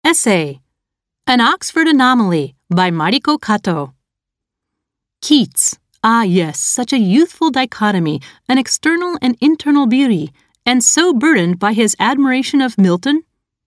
Essay: An Oxford Anomaly by Mariko Kato. Keats. Ah yes, such a youthful dichotomy, an external and internal beauty, and so burdened by his admiration of Milton.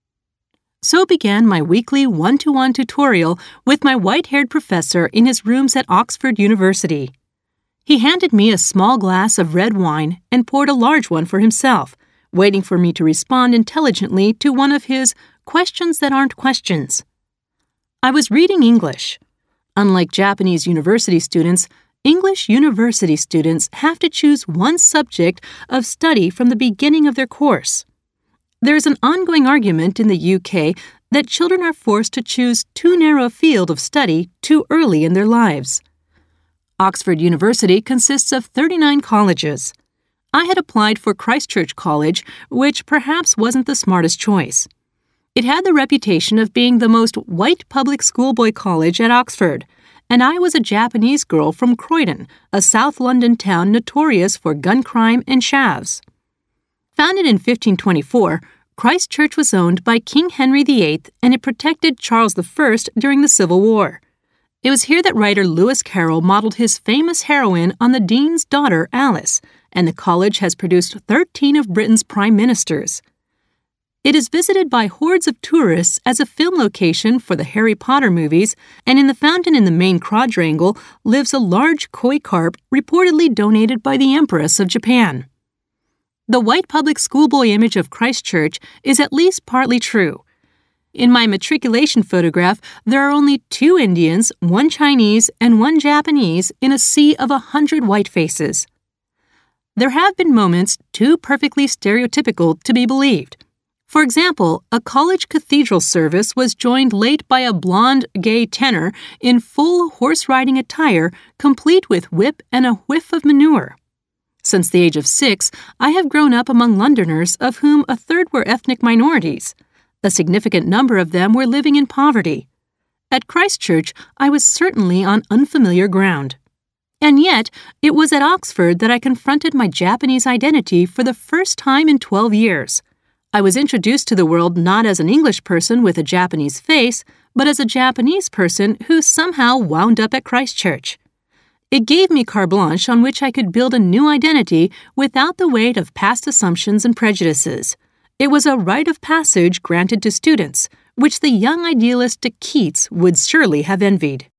So began my weekly one-to-one tutorial with my white-haired professor in his rooms at Oxford University. He handed me a small glass of red wine and poured a large one for himself, waiting for me to respond intelligently to one of his questions that aren't questions. I was reading English. Unlike Japanese university students, English university students have to choose one subject of study from the beginning of their course. There is an ongoing argument in the UK that children are forced to choose too narrow a field of study too early in their lives. Oxford University consists of 39 colleges. I had applied for Christ Church College, which perhaps wasn't the smartest choice. It had the reputation of being the most white public schoolboy college at Oxford, and I was a Japanese girl from Croydon, a South London town notorious for gun crime and shavs. Founded in 1524, Christ Church was owned by King Henry VIII, and it protected Charles I during the Civil War. It was here that writer Lewis Carroll modeled his famous heroine on the Dean's daughter, Alice, and the college has produced 13 of Britain's prime ministers. It is visited by hordes of tourists as a film location for the Harry Potter movies, and in the fountain in the main quadrangle lives a large koi carp reportedly donated by the Empress of Japan. The white public schoolboy image of Christ Church is at least partly true. In my matriculation photograph, there are only 2 Indians, 1 Chinese, and 1 Japanese in a sea of 100 white faces. There have been moments too perfectly stereotypical to be believed. For example, a college cathedral service was joined late by a blonde, gay tenor in full horse-riding attire, complete with whip and a whiff of manure. Since the age of 6, I have grown up among Londoners, of whom a third were ethnic minorities. A significant number of them were living in poverty. At Christ Church, I was certainly on unfamiliar ground. And yet, it was at Oxford that I confronted my Japanese identity for the first time in 12 years. I was introduced to the world not as an English person with a Japanese face, but as a Japanese person who somehow wound up at Christ Church. It gave me carte blanche on which I could build a new identity without the weight of past assumptions and prejudices. It was a rite of passage granted to students, which the young idealist Keats would surely have envied.